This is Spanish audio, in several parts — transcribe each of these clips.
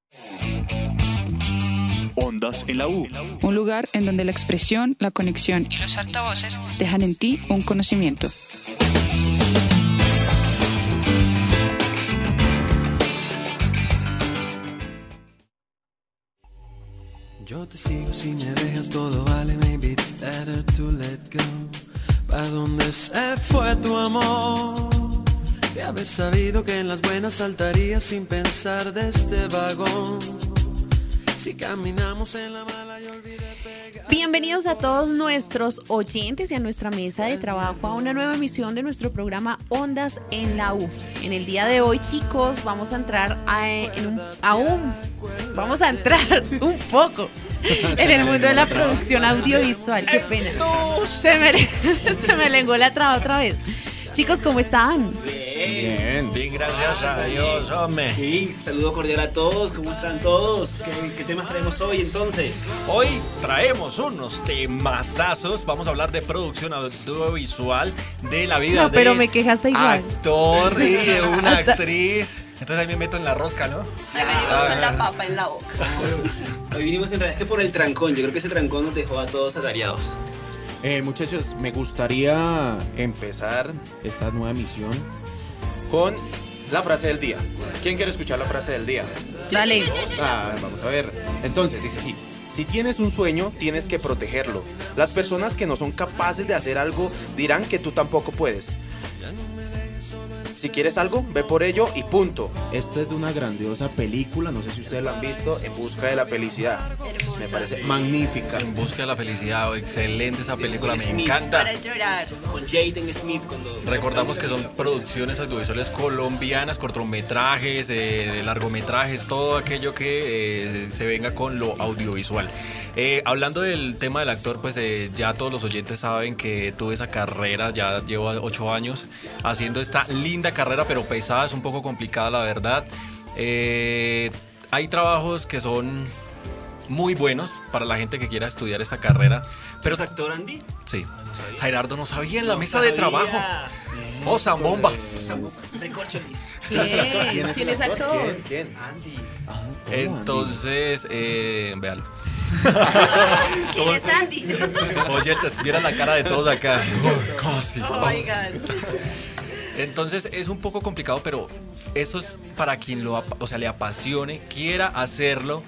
Ondas en la U. Un lugar en donde la expresión, la conexión y los altavoces dejan en ti un conocimiento. Yo te sigo si me dejas, todo vale, maybe it's better to let go. ¿Pa' dónde se fue tu amor? De haber sabido que en las buenas saltarías sin pensar de este vagón. Si caminamos en la mala yo olvidé pegar. Bienvenidos a todos nuestros oyentes y a nuestra mesa de trabajo a una nueva emisión de nuestro programa Ondas en la U. En el día de hoy, chicos, vamos a entrar un poco en el mundo de la producción audiovisual. Qué pena. Se me lenguó la traba otra vez. Chicos, ¿cómo están? Bien, gracias a Dios, hombre. Sí, saludo cordial a todos, ¿cómo están todos? ¿Qué temas traemos hoy entonces? Hoy traemos unos temazazos. Vamos a hablar de producción audiovisual, de la vida No, pero de me quejaste igual. actor y de una actriz. Entonces ahí me meto en la rosca, ¿no? Ahí venimos con la papa en la boca. Hoy vinimos en realidad es que por el trancón, yo creo que ese trancón nos dejó a todos atareados. Muchachos, me gustaría empezar esta nueva emisión con la frase del día. ¿Quién quiere escuchar la frase del día? Dale. Vamos a ver. Entonces, dice así. Si tienes un sueño, tienes que protegerlo. Las personas que no son capaces de hacer algo dirán que tú tampoco puedes. Si quieres algo, ve por ello y punto. Esto es de una grandiosa película, no sé si ustedes la han visto, En busca de la felicidad. Hermosa. Me parece magnífica. En busca de la felicidad, excelente esa película, me Smith. encanta. Para llorar. Con Jaden Smith. Recordamos que son producciones audiovisuales colombianas, cortometrajes, largometrajes, todo aquello que se venga con lo audiovisual. Hablando del tema del actor, pues ya todos los oyentes saben que tuve esa carrera, ya llevo 8 años haciendo esta linda carrera, pero pesada, es un poco complicada la verdad. Hay trabajos que son muy buenos para la gente que quiera estudiar esta carrera. Pero ¿Es actor, Andy? sí, Gerardo no sabía en la mesa de trabajo. ¡Oh, zambombas! Recorcholis. ¿Quién es actor? ¿Quién? Andy. Entonces, véalo. ¿Quién es Andy? Oyentes, vieran la cara de todos acá. ¿Cómo así? Oh my God. Entonces es un poco complicado, pero eso es para quien le apasione, quiera hacerlo.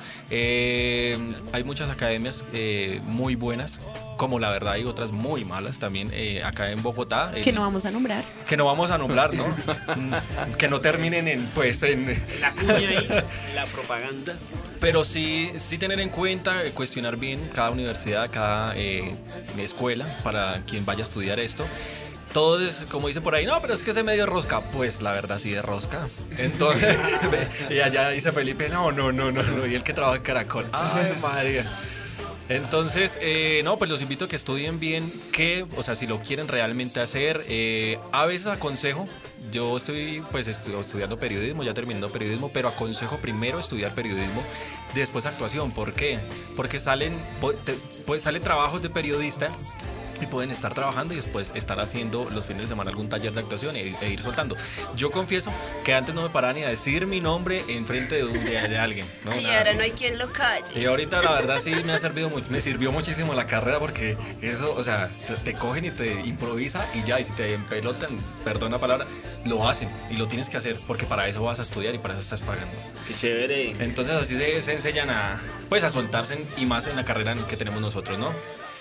Hay muchas academias muy buenas, como la verdad hay otras muy malas también acá en Bogotá. Que no vamos a nombrar. Que no vamos a nombrar, ¿no? Que no terminen en La cuña ahí, la propaganda. Pero sí tener en cuenta, cuestionar bien cada universidad, cada escuela para quien vaya a estudiar esto. Todo es, como dicen por ahí, no, pero es que ese medio rosca. Pues la verdad sí de rosca. Entonces, y allá dice Felipe, no, y el que trabaja en Caracol. Ay, María. Entonces, no, pues los invito a que estudien bien, o sea, si lo quieren realmente hacer. A veces aconsejo, yo estoy pues estudiando periodismo, ya terminando periodismo, pero aconsejo primero estudiar periodismo, después actuación. ¿Por qué? Porque salen trabajos de periodista y pueden estar trabajando y después estar haciendo los fines de semana algún taller de actuación e ir soltando. Yo confieso que antes no me paraba ni a decir mi nombre enfrente de alguien, ¿no? Y ahora no hay quien lo calle. Y ahorita la verdad sí me sirvió muchísimo la carrera, porque eso, o sea, te cogen y te improvisa y ya, y si te empelotan, perdón la palabra, lo hacen y lo tienes que hacer porque para eso vas a estudiar y para eso estás pagando. Qué chévere. Entonces así se enseñan a soltarse y más en la carrera que tenemos nosotros, ¿no?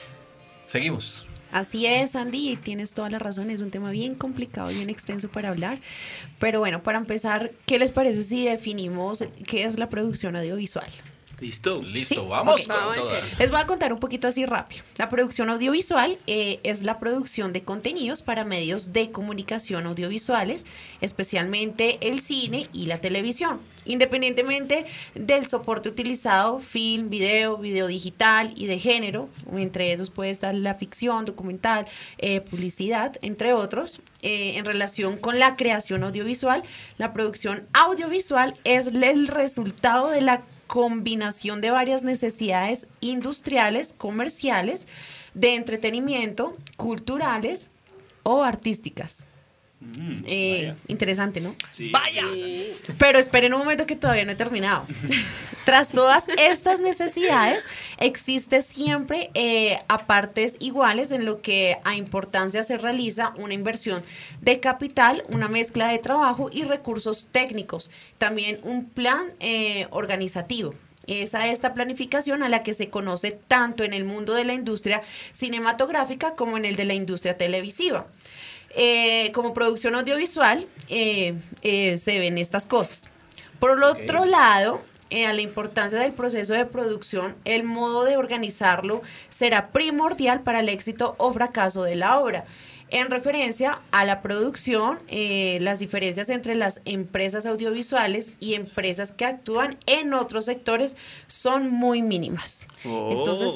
Seguimos. Así es, Andy, y tienes toda la razón, es un tema bien complicado y bien extenso para hablar, pero bueno, para empezar, ¿qué les parece si definimos qué es la producción audiovisual? ¿Listo? Listo, Sí, vamos ok. con toda. Les voy a contar un poquito así rápido. La producción audiovisual es la producción de contenidos para medios de comunicación audiovisuales, especialmente el cine y la televisión. Independientemente del soporte utilizado, film, video digital y de género, entre esos puede estar la ficción, documental, publicidad, entre otros. En relación con la creación audiovisual, la producción audiovisual es el resultado de la combinación de varias necesidades industriales, comerciales, de entretenimiento, culturales o artísticas. Interesante, ¿no? Sí. ¡Vaya! Pero esperen un momento que todavía no he terminado. Tras todas estas necesidades, existe siempre a partes iguales en lo que a importancia se realiza una inversión de capital, una mezcla de trabajo y recursos técnicos. También un plan organizativo. Es a esta planificación a la que se conoce tanto en el mundo de la industria cinematográfica como en el de la industria televisiva. Como producción audiovisual se ven estas cosas. Por el otro lado, a la importancia del proceso de producción, el modo de organizarlo será primordial para el éxito o fracaso de la obra. En referencia a la producción, las diferencias entre las empresas audiovisuales y empresas que actúan en otros sectores son muy mínimas. Entonces,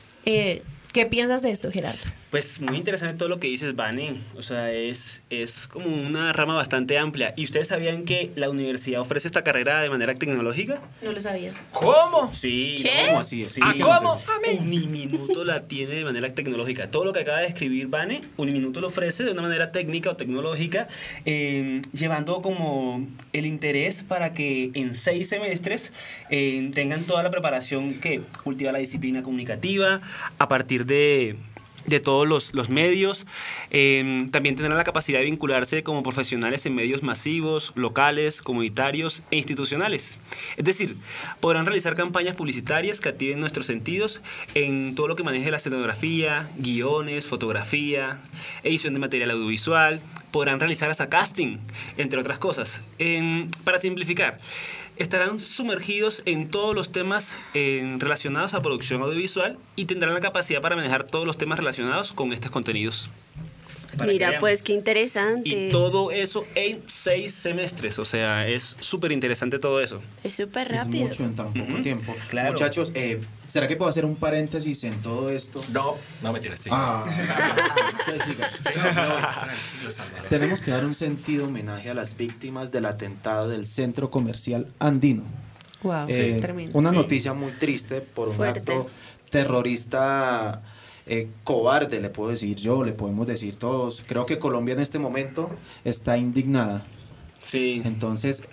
¿qué piensas de esto, Gerardo? Pues muy interesante todo lo que dices, Vane. O sea, es como una rama bastante amplia. ¿Y ustedes sabían que la universidad ofrece esta carrera de manera tecnológica? No lo sabía. ¿Cómo? Sí. ¿Qué? ¿Cómo así? Sí, ¿Cómo? Uniminuto la tiene de manera tecnológica. Todo lo que acaba de escribir Vane, Uniminuto lo ofrece de una manera técnica o tecnológica, llevando como el interés para que en 6 semestres tengan toda la preparación que cultiva la disciplina comunicativa a partir de todos los medios. También tendrán la capacidad de vincularse como profesionales en medios masivos, locales, comunitarios e institucionales. Es decir, podrán realizar campañas publicitarias que activen nuestros sentidos en todo lo que maneje la escenografía, guiones, fotografía, edición de material audiovisual. Podrán realizar hasta casting, entre otras cosas. Para simplificar, estarán sumergidos en todos los temas relacionados a producción audiovisual y tendrán la capacidad para manejar todos los temas relacionados con estos contenidos. Para que Mira, vean. pues qué interesante. Y todo eso en 6 semestres, o sea, es súper interesante todo eso. Es súper Es rápido. mucho en tan poco tiempo. Claro. Muchachos, ¿será que puedo hacer un paréntesis en todo esto? No me tires, sí. Ustedes sigan. Tranquilo, Salvador. Tenemos que dar un sentido homenaje a las víctimas del atentado del centro comercial andino. Wow, tremendo. Una noticia muy triste por un Fuerte. acto terrorista cobarde, le puedo decir yo, le podemos decir todos. Creo que Colombia en este momento está indignada. Sí. Entonces,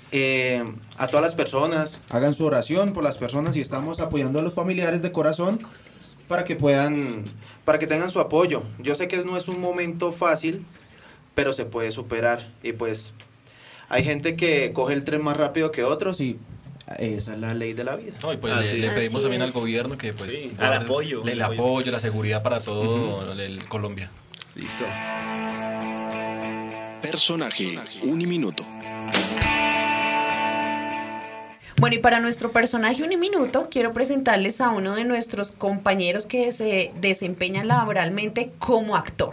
a todas las personas, hagan su oración por las personas y estamos apoyando a los familiares de corazón para que tengan su apoyo. Yo sé que no es un momento fácil, pero se puede superar. Y pues hay gente que coge el tren más rápido que otros y esa es la ley de la vida. No, y pues Así le es. pedimos Así también al es. gobierno que pues Sí, al apoyo. el apoyo, la seguridad para todo el Colombia. Listo. Personaje Uniminuto. Bueno, y para nuestro personaje Uniminuto, quiero presentarles a uno de nuestros compañeros que se desempeña laboralmente como actor.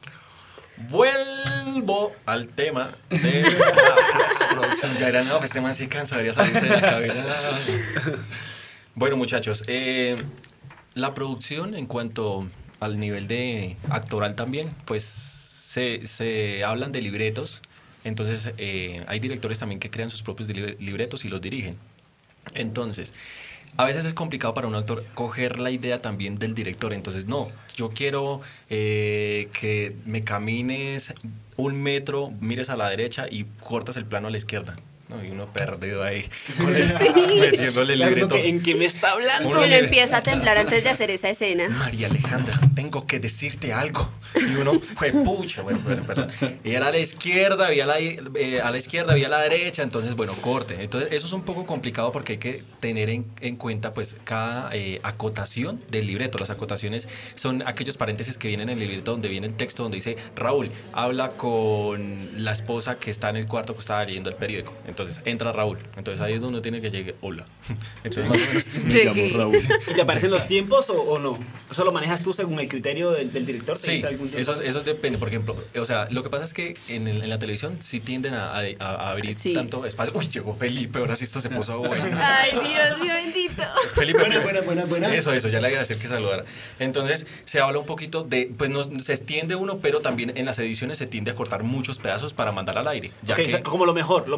Vuelvo al tema de la producción. Ya era, no, pues este man sí cansaría salirse de la cabina. Bueno, muchachos, la producción en cuanto al nivel de actoral también, pues se hablan de libretos. Entonces, hay directores también que crean sus propios libretos y los dirigen. Entonces, a veces es complicado para un actor coger la idea también del director. Entonces, no, yo quiero que me camines 1 metro, mires a la derecha y cortas el plano a la izquierda. No, y uno perdido ahí, metiéndole el Claro, libreto. ¿en qué me está hablando? Uno Uno le- empieza a temblar antes de hacer esa escena. María Alejandra, tengo que decirte algo. Y uno, fue pucha, bueno, perdón. Y era a la izquierda, había a la izquierda, había a la derecha, entonces, bueno, corte. Entonces, eso es un poco complicado porque hay que tener en cuenta, pues, cada acotación del libreto. Las acotaciones son aquellos paréntesis que vienen en el libreto donde viene el texto donde dice, Raúl, habla con la esposa que está en el cuarto que estaba leyendo el periódico. Entonces, entra Raúl. Entonces, ahí es donde uno tiene que llegar, hola. Entonces, más o menos... Me llamo Raúl. ¿Y te aparecen los tiempos o no? ¿Eso lo manejas tú según el criterio del director? ¿Te Sí, dice algún tiempo? eso depende. Por ejemplo, o sea, lo que pasa es que en la televisión sí tienden a abrir Sí. tanto espacio. Uy, llegó Felipe, ahora sí esto se puso bueno. Ay, Dios mío bendito. Felipe, Buenas. Eso, ya le iba a decir que saludara. Entonces, se habla un poquito de, pues no, se extiende uno, pero también en las ediciones se tiende a cortar muchos pedazos para mandar al aire. Ya Ok, o sea, que, como lo mejor que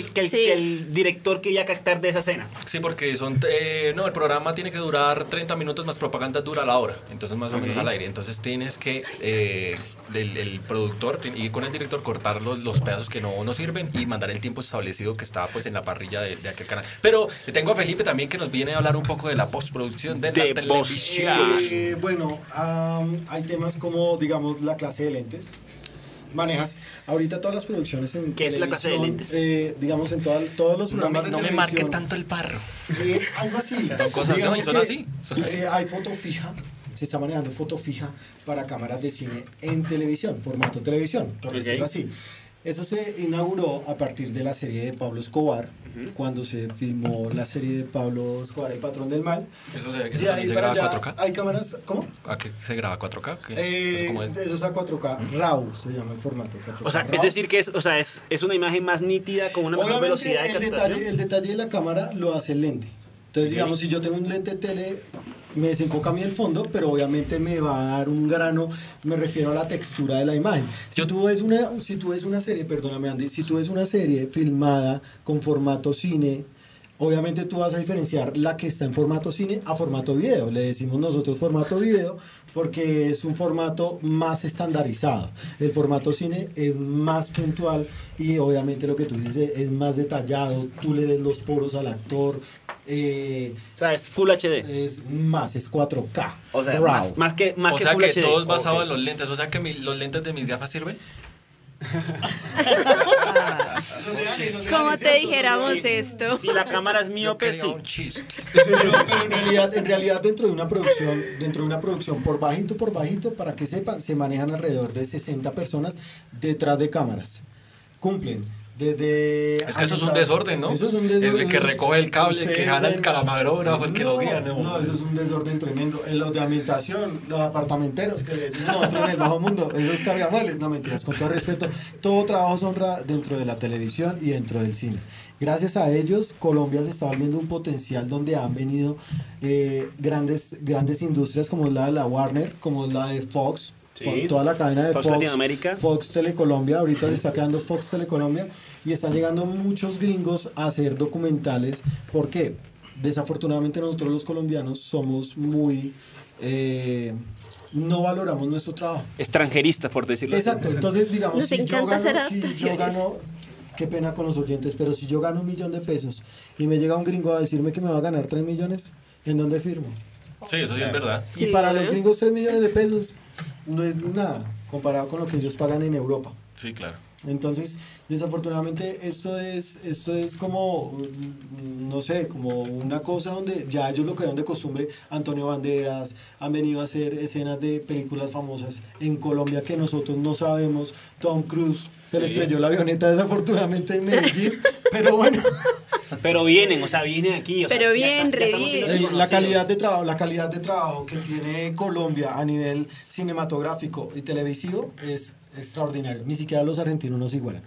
que el director quería captar de esa escena. Sí, porque no, el programa tiene que durar 30 minutos, más propaganda dura la hora, entonces más o menos al aire. Entonces tienes que, el productor, ir con el director, cortar los pedazos que no sirven y mandar el tiempo establecido que está pues en la parrilla de aquel canal. Pero tengo a Felipe también que nos viene a hablar un poco de la postproducción de la televisión. Bueno, hay temas como, digamos, la clase de lentes. Manejas ahorita todas las producciones en ¿Qué es la clase de lentes? Digamos, en todos los programas de No me televisión. marque tanto el barro. Algo así. Son cosas, Digamos ¿no? Y son que, así. hay foto fija. Se está manejando foto fija para cámaras de cine en televisión, formato televisión, por decirlo así. Eso se inauguró a partir de la serie de Pablo Escobar, cuando se filmó la serie de Pablo Escobar, El Patrón del Mal. ¿Eso se para graba allá 4K? hay cámaras, ¿cómo? ¿A qué se graba 4K? ¿Cómo es? Eso es a 4K, RAW se llama el formato 4K. O sea, RAW. es decir que es una imagen más nítida con una mejor Obviamente velocidad de captación. el detalle de la cámara lo hace el lente. Entonces, digamos, si yo tengo un lente tele, me desenfoca a mí el fondo, pero obviamente me va a dar un grano, me refiero a la textura de la imagen. Si tú ves una serie, perdóname Andy, si tú ves una serie filmada con formato cine, obviamente tú vas a diferenciar la que está en formato cine a formato video. Le decimos nosotros formato video porque es un formato más estandarizado. El formato cine es más puntual y obviamente lo que tú dices es más detallado. Tú le ves los poros al actor. O sea, es Full HD. Es 4K. O sea, RAW. más que O sea Full que HD. todo es basado en los lentes. O sea que los lentes de mis gafas sirven. ¿Cómo te dijéramos esto? Si la cámara es miope, sí. Un chiste. Pero en realidad dentro de una producción por bajito, para que sepan, se manejan alrededor de 60 personas detrás de cámaras. Cumplen. Es que eso es un desorden, ¿no? Eso es un desorden. Desde que recoge el cable, que jala el calamarógrafo, el que lo guía, ¿no? No, eso es un desorden tremendo. En los de ambientación, los apartamenteros que le decimos nosotros en el bajo mundo, esos cargamuebles, no mentiras, con todo respeto, todo trabajo se honra dentro de la televisión y dentro del cine. Gracias a ellos, Colombia se está volviendo un potencial donde han venido grandes industrias como es la de la Warner, como es la de Fox. Sí. Toda la cadena de Fox Latinoamérica. Fox Telecolombia, ahorita se está creando Fox Telecolombia y están llegando muchos gringos a hacer documentales. ¿Por qué? Desafortunadamente nosotros los colombianos somos muy... no valoramos nuestro trabajo. Extranjeristas, por decirlo así. Exacto, entonces digamos, Nos encanta hacer si yo adaptaciones. gano, qué pena con los oyentes, pero si yo gano $1 millón y me llega un gringo a decirme que me va a ganar 3 millones, ¿en dónde firmo? Sí, eso sí es verdad. Y para los gringos 3 millones de pesos no es nada comparado con lo que ellos pagan en Europa. Sí, claro. Entonces, desafortunadamente, esto es como, no sé, como una cosa donde ya ellos lo crearon de costumbre. Antonio Banderas han venido a hacer escenas de películas famosas en Colombia que nosotros no sabemos. Tom Cruise se le estrelló la avioneta desafortunadamente en Medellín, pero bueno. Pero vienen aquí. O sea, Pero ya bien, está- ya estamos siendo re bien. La reconocidos. calidad de trabajo que tiene Colombia a nivel cinematográfico y televisivo es extraordinario. Ni siquiera los argentinos nos igualan.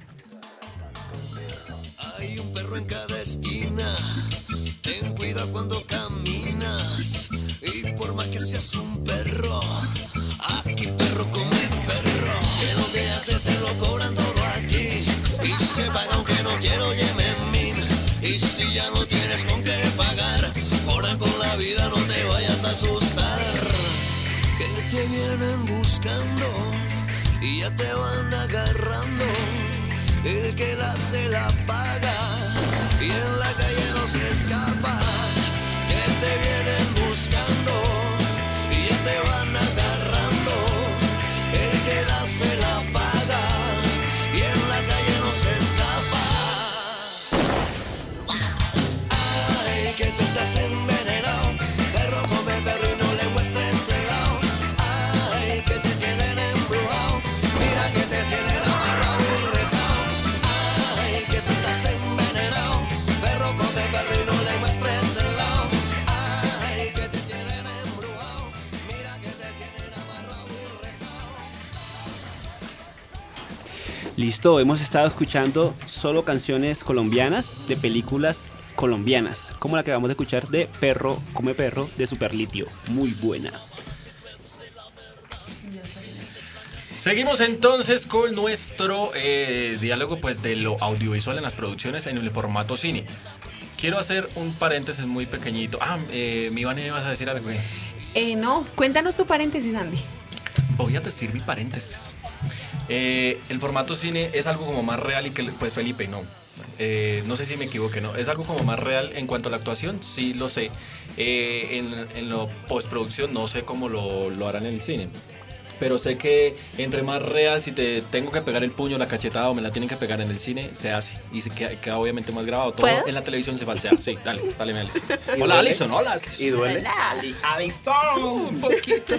Hay un perro en cada esquina. Ten cuidado cuando caminas. Y por más que seas un perro, aquí perro come perro. Que lo que haces te lo cobran todo aquí. Y se paga aunque no quiero, yemen. Y si ya no tienes con qué pagar, cobran con la vida, no te vayas a asustar. Que te vienen buscando y ya te van agarrando. El que la se la paga y en la calle no se escapa. Que te vienen buscando y ya te van agarrando. El que la se la paga y en la calle no se escapa. Ay, que tú estás envenenado. Perro come perro y no le muestres el lado. Ay, que te tienen embrujado. Mira que te tienen amarrado y rezado. Ay, que tú estás envenenado. Perro come perro y no le muestres el lado. Ay, que te tienen embrujado. Mira que te tienen amarrado y rezado. Listo, hemos estado escuchando solo canciones colombianas de películas colombianas, como la que acabamos de escuchar de Perro come perro de Superlitio, muy buena. Seguimos entonces con nuestro diálogo pues de lo audiovisual en las producciones en el formato cine. Quiero hacer un paréntesis muy pequeñito. Mi Iván, ¿vas a decir algo? No, cuéntanos tu paréntesis, Andy. Voy a decir mi paréntesis. El formato cine es algo como más real y que, pues Felipe, no. No sé si me equivoqué, ¿no? Es algo como más real en cuanto a la actuación, sí lo sé. En lo postproducción no sé cómo lo harán en el cine. Pero sé que entre más real, si te tengo que pegar el puño, la cachetada o me la tienen que pegar en el cine, se hace. Y se queda obviamente más grabado. Todo ¿Puedo? en la televisión se falsea. Sí, dale, mi Alison. Hola, Alison, hola. ¿Y duele? Alison. Un poquito.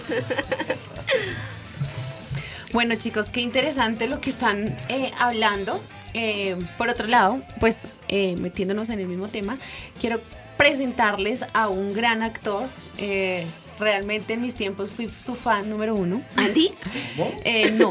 Bueno, chicos, qué interesante lo que están hablando. Por otro lado, pues metiéndonos en el mismo tema, quiero presentarles a un gran actor. Realmente en mis tiempos fui su fan número 1. ¿Andy? No.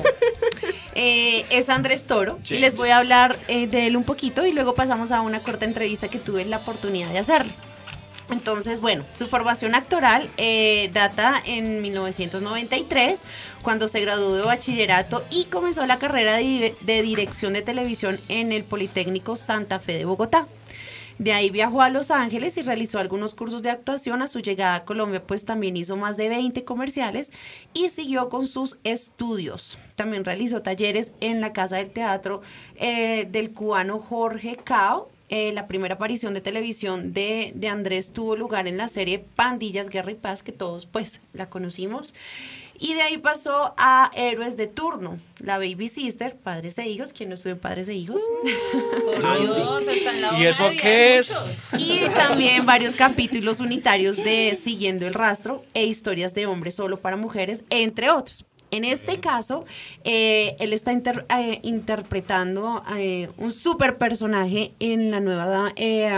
Es Andrés Toro. James. Y les voy a hablar de él un poquito y luego pasamos a una corta entrevista que tuve la oportunidad de hacerle. Entonces, bueno, su formación actoral data en 1993, cuando se graduó de bachillerato y comenzó la carrera de dirección de televisión en el Politécnico Santa Fe de Bogotá. De ahí viajó a Los Ángeles y realizó algunos cursos de actuación. A su llegada a Colombia, pues también hizo más de 20 comerciales y siguió con sus estudios. También realizó talleres en la Casa del Teatro del cubano Jorge Cao. La primera aparición de televisión de Andrés tuvo lugar en la serie Pandillas, Guerra y Paz, que todos pues la conocimos. Y de ahí pasó a Héroes de Turno, la Baby Sister, Padres e Hijos. ¿Quién no estuvo en Padres e Hijos? Por Dios, está en la ¿Y hoja eso de vida qué de es? muchos. Y también varios capítulos unitarios de Siguiendo el Rastro e Historias de Hombres Solo para Mujeres, entre otros. En este caso, él está interpretando un super personaje en la nueva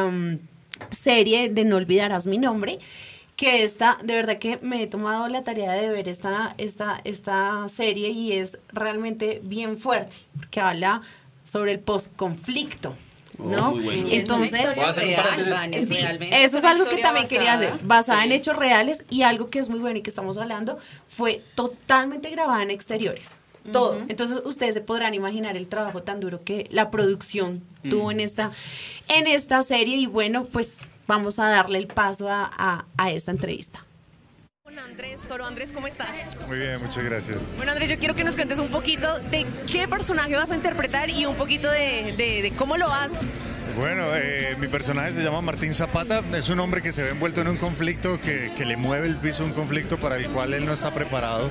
serie de No Olvidarás Mi Nombre, que de verdad que me he tomado la tarea de ver esta serie y es realmente bien fuerte, porque habla sobre el posconflicto, ¿no? Muy bueno. Y es una Entonces, historia Voy a hacer un real, paréntesis. Vane, sí, realmente eso es una algo que historia también quería hacer, basada en sí. hechos reales, y algo que es muy bueno y que estamos hablando, fue totalmente grabada en exteriores. Todo. Entonces ustedes se podrán imaginar el trabajo tan duro que la producción tuvo en esta serie. Y bueno, pues vamos a darle el paso a esta entrevista. Con Andrés Toro. Andrés, ¿cómo estás? Muy bien, muchas gracias. Bueno, Andrés, yo quiero que nos cuentes un poquito de qué personaje vas a interpretar y un poquito de cómo lo haces. Bueno, mi personaje se llama Martín Zapata, es un hombre que se ve envuelto en un conflicto que le mueve el piso, un conflicto para el cual él no está preparado.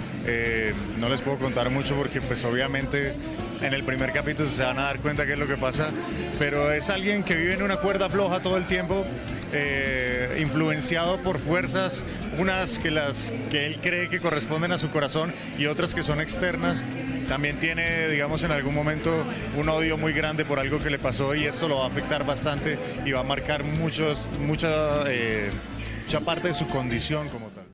No les puedo contar mucho porque pues obviamente en el primer capítulo se van a dar cuenta qué es lo que pasa, pero es alguien que vive en una cuerda floja todo el tiempo, influenciado por fuerzas, unas que él cree que corresponden a su corazón y otras que son externas. También tiene, digamos, en algún momento un odio muy grande por algo que le pasó y esto lo va a afectar bastante y va a marcar mucha parte de su condición como tal.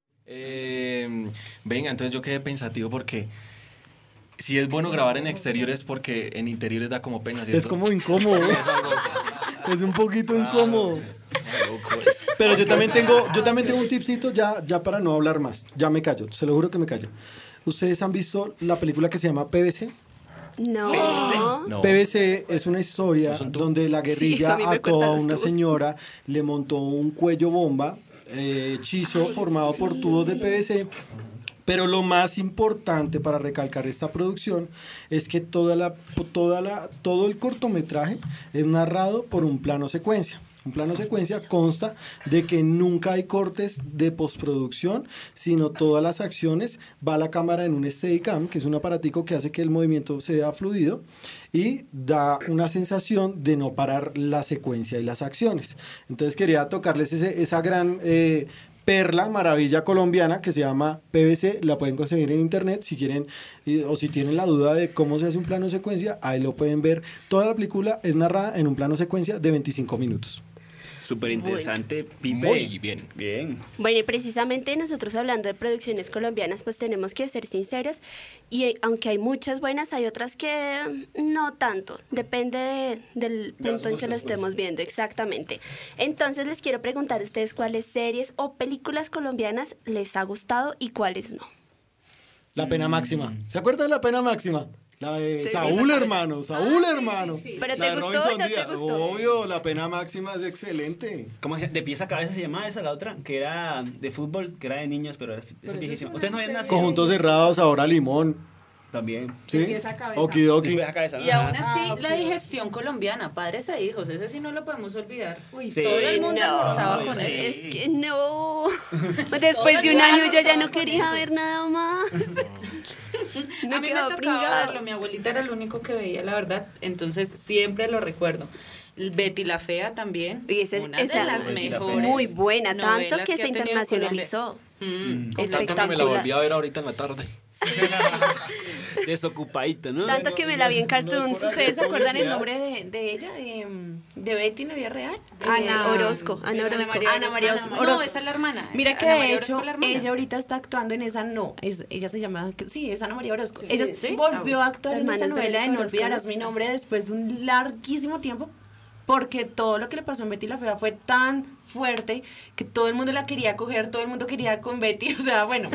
Venga, entonces yo quedé pensativo porque si es bueno grabar en exteriores porque en interiores da como pena, ¿cierto? Es como incómodo. Es un poquito incómodo. Pero yo también tengo un tipcito ya para no hablar más. Ya me callo, se lo juro que me callo. ¿Ustedes han visto la película que se llama PVC? No. No. PVC es una historia donde la guerrilla Sí, eso a mí me ató a cuentan los una tubos. señora, le montó un cuello bomba, hechizo formado por tubos de PVC. Pero lo más importante para recalcar esta producción es que todo el cortometraje es narrado por un plano secuencia. Un plano secuencia consta de que nunca hay cortes de postproducción, sino todas las acciones va la cámara en un Steadicam, que es un aparatico que hace que el movimiento sea fluido y da una sensación de no parar la secuencia y las acciones. Entonces quería tocarles esa gran perla, maravilla colombiana que se llama PVC. La pueden conseguir en internet si quieren o si tienen la duda de cómo se hace un plano secuencia, ahí lo pueden ver. Toda la película es narrada en un plano secuencia de 25 minutos. Súper interesante, Pipe. Muy bien. Bien. Bueno, y precisamente nosotros hablando de producciones colombianas, pues tenemos que ser sinceros y aunque hay muchas buenas, hay otras que no tanto, depende del punto en que lo estemos viendo, exactamente. Entonces les quiero preguntar a ustedes cuáles series o películas colombianas les ha gustado y cuáles no. La pena máxima. ¿Se acuerdan de la pena máxima? La de Saúl, hermano. Saúl, hermano. sí. ¿Pero La te de gustó o Robinson no te Díaz. gustó? Obvio, la pena máxima es excelente. ¿Cómo se llama? De pies a cabeza se llamaba esa, la otra, que era de fútbol, que era de niños, pero era viejísima. Ustedes no habían nacido. Conjuntos cerrados, ahora limón. También. ¿Sí? pies a cabeza. Okidoki. De pies a cabeza. Y aún Ajá. así, la digestión colombiana, padres e hijos, ese sí no lo podemos olvidar. Sí. Todo el mundo almorzaba Uy, con sí. eso. Es que no. Después de un año yo ya no quería ver nada más. Me A mí me quedaba tocaba pringada. verlo, mi abuelita era el único que veía, la verdad, entonces siempre lo recuerdo. Betty la Fea también, Y esa es una de las Betty la Fea. mejores muy buena, novelas tanto que se ha tenido internacionalizó. Colombia. Con tanto que me la volví a ver ahorita en la tarde. Desocupadito, ¿no? Tanto que me la vi en cartoons. ¿Ustedes se acuerdan el nombre de ella, de Betty en la vida real? Ana Orozco. Ana Orozco. Ana María Orozco. No, esa es la hermana. Mira que Ana de María hecho Orozco es la hermana. ella ahorita está actuando en esa, ella se llama, sí, es Ana María Orozco. Sí, Ella sí. volvió a actuar en Hermanas esa novela de Verónica No Orozco, olvidarás ¿no? mi nombre después de un larguísimo tiempo, porque todo lo que le pasó en Betty la Fea fue tan fuerte que todo el mundo la quería coger, todo el mundo quería con Betty, o sea, bueno.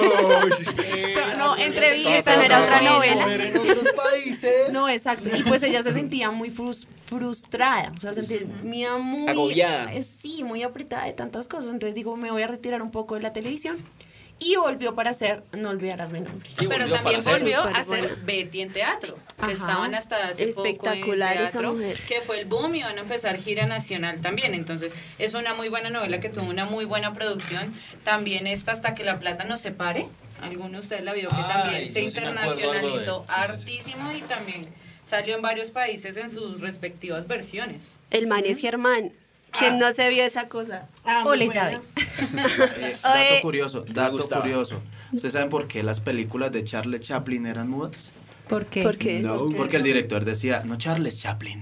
No, entrevista, no era otra novela. En otros países. No, exacto. Y pues ella se sentía muy frustrada, o sea, se sentía muy... Agobiada. Sí, muy apretada de tantas cosas. Entonces digo, me voy a retirar un poco de la televisión. Y volvió para hacer No olvidarás mi nombre. Y Pero volvió también para hacer. volvió a Súper hacer Betty en teatro, que Ajá. estaban hasta hace poco en Espectacular esa teatro, mujer. que fue el boom y van a empezar gira nacional también. Entonces, es una muy buena novela que tuvo una muy buena producción. También esta Hasta que la plata nos separe. Alguno de ustedes la vio que también Ay, se yo sí me acuerdo algo de- internacionalizó sí, sí, sí. hartísimo y también salió en varios países en sus respectivas versiones. El man es Germán. ¿Quién no se vio esa cosa? Ole llave. Dato curioso, dato gustaba. curioso. ¿Ustedes saben por qué las películas de Charles Chaplin eran mudas? ¿Por qué? ¿Por qué? No, porque el director decía, no Charles Chaplin.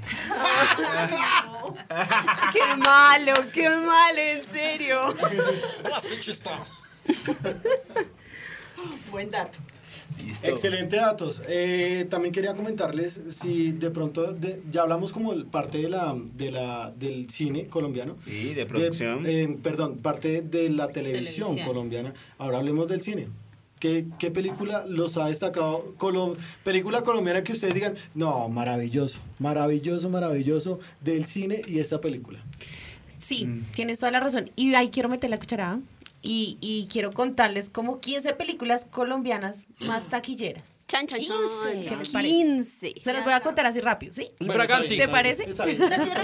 Qué malo, en serio. Buen dato. Listo. Excelente datos. También quería comentarles si de pronto ya hablamos como parte del cine colombiano. Sí, de producción. Perdón, parte de la televisión Televisión. colombiana. Ahora hablemos del cine. ¿Qué película los ha destacado? Película colombiana que ustedes digan, no, maravilloso, maravilloso, maravilloso del cine y esta película. Sí, tienes toda la razón. Y ahí quiero meter la cucharada y quiero contarles como 15 películas colombianas más taquilleras. Chan, chan, 15. chan. ¿Qué les parece? 15. Se los voy a contar así rápido, ¿sí? Bueno, Braganti. está bien, ¿Te está parece? bien, está bien.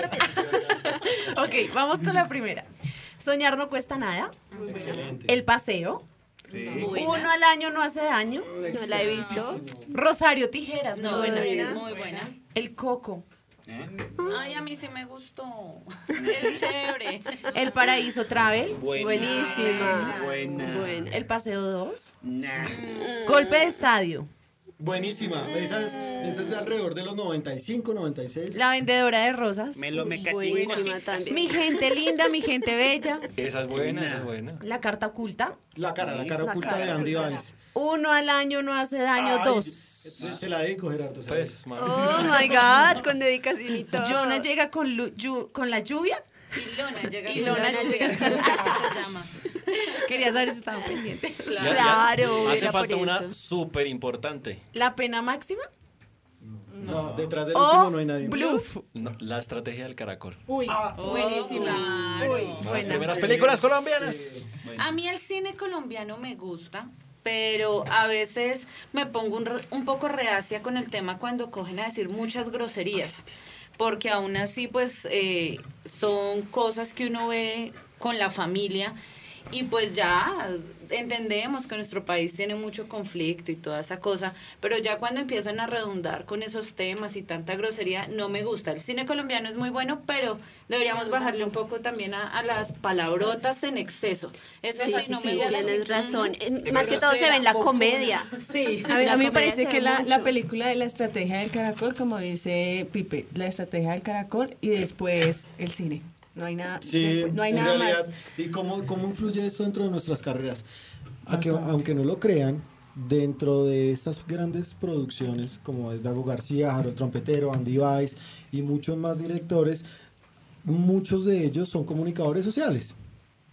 Rápido. Ok, vamos con la primera. Soñar no cuesta nada. Excelente. El paseo. Buenas. Uno al año no hace daño. No la he visto. Rosario Tijeras. No, muy esa sí buena. es muy buena. El Coco. Ay, a mí sí me gustó. Es chévere. El Paraíso Travel. Buenísima. Buena. El Paseo 2. Nah. Golpe de Estadio. Buenísima. Esa es alrededor de los 95, 96. La Vendedora de Rosas. Me lo me Buenísima también. Mi gente linda, mi gente bella. Esa es buena, esa es buena. La Carta Oculta. La cara oculta de Andy Weiss. Uno al año no hace daño. Ay, 2. se la dedico, Gerardo. se la Pues, dedico. Oh my God, con dedicación y todo. Jonah llega con la lluvia. Y Lona llega. Y Lona llega. ¿Qué se llama? Quería saber si estaban pendientes. Claro, Hace era por falta una eso. súper importante. La pena máxima. No, detrás del O último no hay nadie. Bluff. La estrategia del caracol. Uy, buenísimo. Claro. Las Buenas. primeras películas colombianas. A mí el cine colombiano me gusta, pero a veces me pongo un poco reacia con el tema cuando cogen a decir muchas groserías, porque aún así pues son cosas que uno ve con la familia y pues ya entendemos que nuestro país tiene mucho conflicto y toda esa cosa, pero ya cuando empiezan a redundar con esos temas y tanta grosería, no me gusta. El cine colombiano es muy bueno, pero deberíamos bajarle un poco también a las palabrotas en exceso. Eso sí, no me gusta. tienes razón. Más que todo se ve en la comedia. Sí, La a mí me comedia parece se que ve la mucho. película de la estrategia del caracol, como dice Pipe, la estrategia del caracol y después el cine. No hay nada, Sí, después, no hay en nada realidad, más. ¿y cómo influye esto dentro de nuestras carreras? Aunque no lo crean, dentro de estas grandes producciones, como es Dago García, Harold Trompetero, Andy Weiss y muchos más directores, muchos de ellos son comunicadores sociales.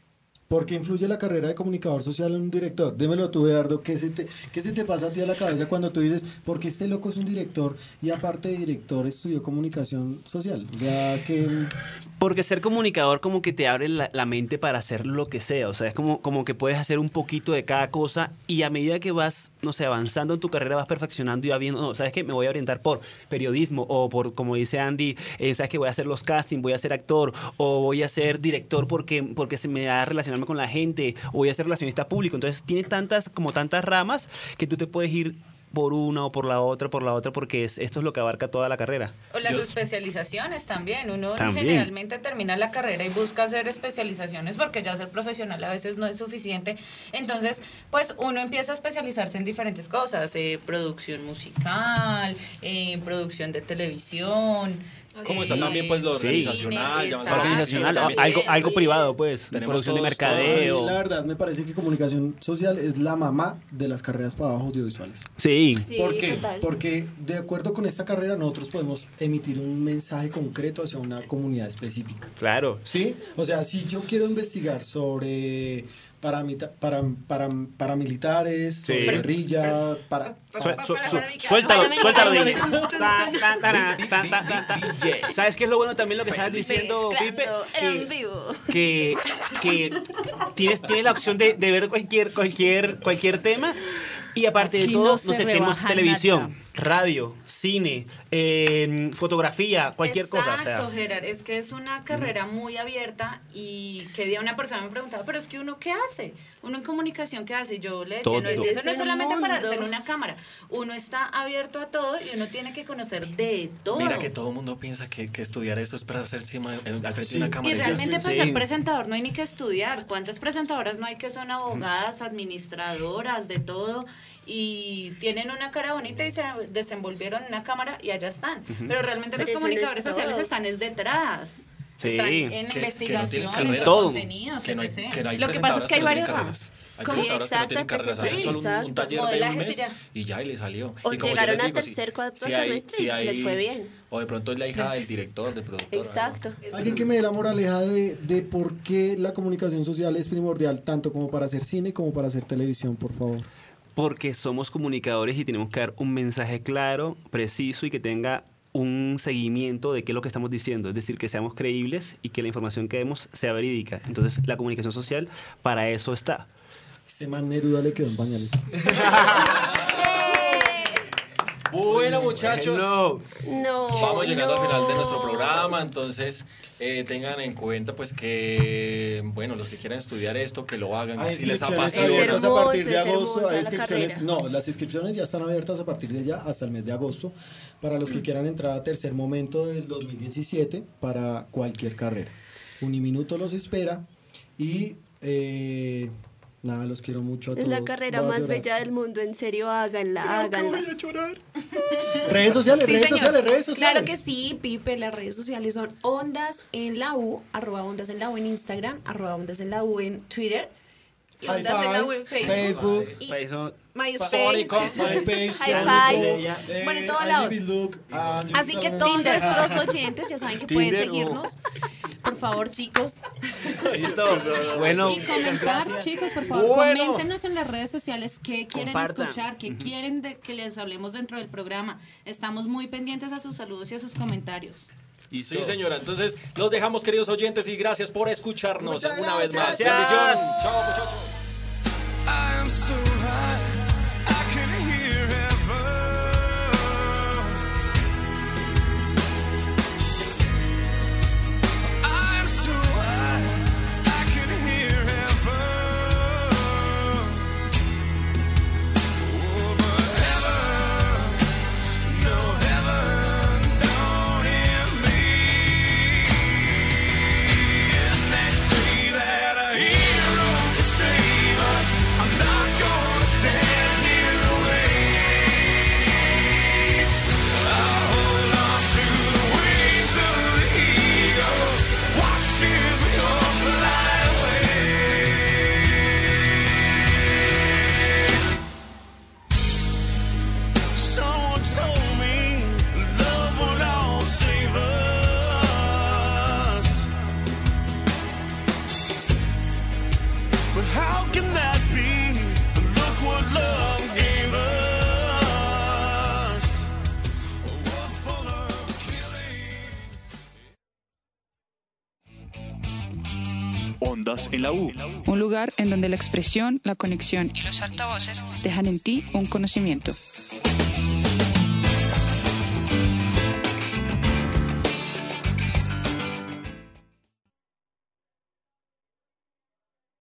¿Por qué influye la carrera de comunicador social en un director? Dímelo tú, Gerardo, ¿qué se te pasa a ti a la cabeza cuando tú dices, ¿por qué este loco es un director y aparte de director estudió comunicación social? O sea, que... Porque ser comunicador como que te abre la mente para hacer lo que sea, o sea, es como que puedes hacer un poquito de cada cosa y a medida que vas, no sé, avanzando en tu carrera vas perfeccionando y vas viendo, no, ¿sabes qué? Me voy a orientar por periodismo o por, como dice Andy, ¿sabes qué? Voy a hacer los castings, voy a ser actor o voy a ser director porque se me da relacionarme con la gente o voy a ser relacionista público. Entonces tiene tantas ramas que tú te puedes ir por una o por la otra, porque esto es lo que abarca toda la carrera. O las especializaciones también. Uno generalmente termina la carrera y busca hacer especializaciones porque ya ser profesional a veces no es suficiente. Entonces, pues uno empieza a especializarse en diferentes cosas, producción musical, producción de televisión. Como está también pues lo organizacional, algo privado, pues, producción de mercadeo. A mí, la verdad, me parece que comunicación social es la mamá de las carreras para abajo audiovisuales. Sí. ¿Por qué? Total. Porque de acuerdo con esta carrera nosotros podemos emitir un mensaje concreto hacia una comunidad específica. Claro. ¿Sí? O sea, si yo quiero investigar sobre paramilitares, sobre guerrilla, Suéltalo. ¿Sabes qué es lo bueno también lo que estabas diciendo, Pipe? En vivo. Que tienes la opción de ver cualquier tema y aparte de Aquí todo, no no se sé, tenemos rebaja televisión, radio, cine, fotografía, cualquier cosa. Exacto, Gerard, es que es una carrera muy abierta y que día una persona me preguntaba, pero es que uno ¿qué hace? Uno en comunicación ¿qué hace? Y yo le decía, eso no es solamente pararse en una cámara, uno está abierto a todo y uno tiene que conocer de todo. Mira que todo el mundo piensa que estudiar esto es para hacer al frente de una cámara. Y realmente para ser presentador no hay ni que estudiar. ¿Cuántas presentadoras no hay que son abogadas, administradoras, de todo? Y tienen una cara bonita y se desenvolvieron en una cámara y allá están. Pero realmente los comunicadores sociales están detrás. Están en investigación, en los contenidos, Lo que pasa es que hay varias ramas. Hay presentadoras que no tienen carreras, hacen solo un taller de un mes y ya, y le salió. O y como llegaron yo les a digo, tercer, cuarto semestre y les fue bien. O de pronto es la hija del director, del productor. Exacto. Alguien que me dé la moraleja de por qué la comunicación social es primordial, tanto como para hacer cine como para hacer televisión, por favor. Porque somos comunicadores y tenemos que dar un mensaje claro, preciso y que tenga un seguimiento de qué es lo que estamos diciendo, es decir, que seamos creíbles y que la información que demos sea verídica. Entonces, la comunicación social para eso está. Ese man Neruda le quedó en pañales. Bueno, muchachos, vamos llegando al final de nuestro programa, entonces tengan en cuenta pues que, bueno, los que quieran estudiar esto, que lo hagan, Hay si les inscripciones apasiona. abiertas a partir de agosto, hay inscripciones, las inscripciones ya están abiertas a partir de ya hasta el mes de agosto, para los que quieran entrar a tercer momento del 2017 para cualquier carrera. Uniminuto los espera y... nada, los quiero mucho a todos. Es la carrera más bella del mundo, en serio, háganla. Voy a llorar. Redes sociales. Claro que sí, Pipe, las redes sociales son Ondas en la U, @Ondas en la U en Instagram, @Ondas en la U en Twitter, y Ondas en la U en Facebook. MySpace, bueno, en todos lados. Así que todos nuestros oyentes ya saben que pueden seguirnos. Por favor, chicos. Listo. Bueno, y comentar, chicos, por favor, coméntenos en las redes sociales qué quieren escuchar, qué quieren que les hablemos dentro del programa. Estamos muy pendientes a sus saludos y a sus comentarios. Sí, señora. Entonces, los dejamos, queridos oyentes, y gracias por escucharnos una vez más. Gracias. Bendiciones. Chao, muchachos. I am so high, I can hear heaven. I'm so high, I can hear heaven. Oh, but heaven, no heaven, don't hear me. And they say that a hero can save us. I'm not going Ondas en la U. Un lugar en donde la expresión, la conexión y los altavoces dejan en ti un conocimiento.